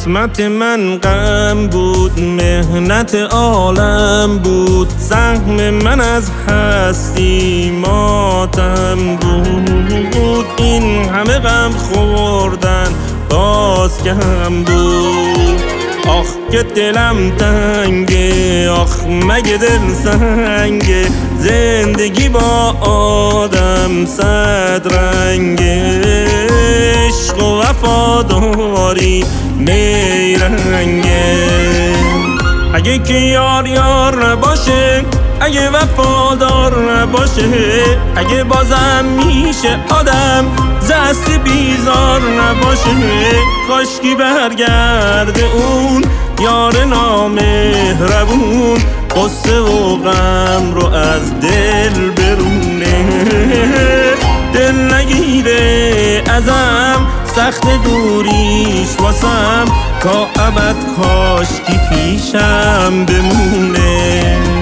قسمت من غم بود، مهنت عالم بود، سهم من از هستی ماتم بود. این همه غم خوردن باز کم بود. آخ که دلم تنگه، آخ مگه دل سنگه، زندگی با آدم صد رنگه، عشق و وفاداری نیرنگه. اگه که یار یار نباشه، اگه وفادار نباشه، اگه بازم میشه آدم دست بیزار نباشه، کاشکی برگرده اون یار نامهربون، قصه و غم رو از دل برونه. دل نگیره ازم سخت دوریش واسم، تا ابد کاشکی پیشم بمونه.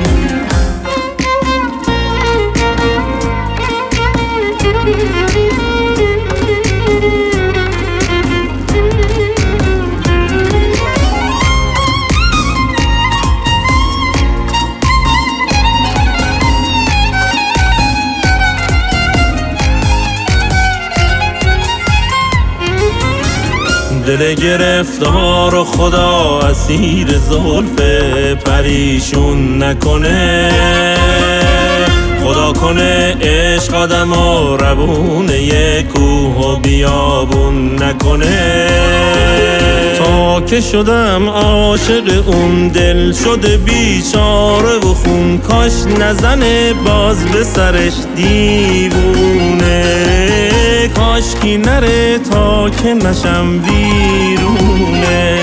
دل گرفتار و خدا اسیر زلف پریشون نکنه، خدا کنه عشق آدمو روونه کوه و بیابون نکنه. تا که شدم عاشق اون دل شده بیچاره و خون، کاش نزنه باز به سرش دیوونه، کاشکی نره تا که نشم ویرونه.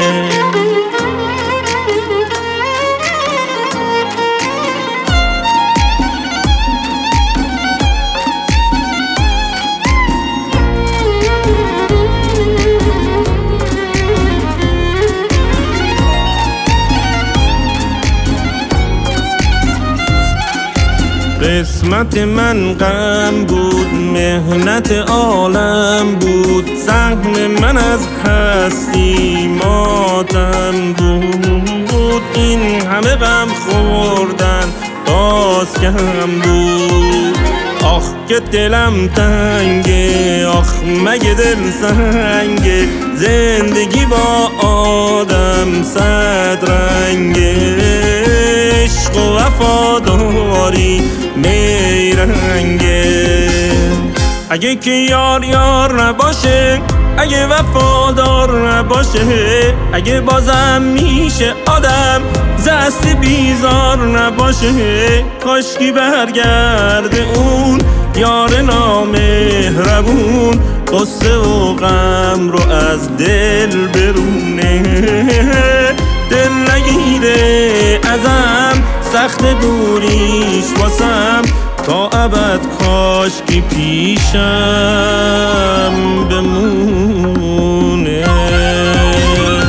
قسمت من غم بود، مهنت عالم بود، سهم من از هستی ماتم بود. این همه غم خوردن باز کم بود. آخ که دلم تنگه، آخ مگه دل سنگه، زندگی با آدم صد رنگه، عشق و وفاداری نیرنگه. اگه که یار یار نباشه، اگه وفادار نباشه، اگه بازم میشه آدم دست بیزار نباشه، کاشکی برگرده اون یار نامهربون، قصه و غم رو از دل برونه. دل نگیره ازم سخت دوریش واسم، تا ابد کاشکی پیشم بمونه.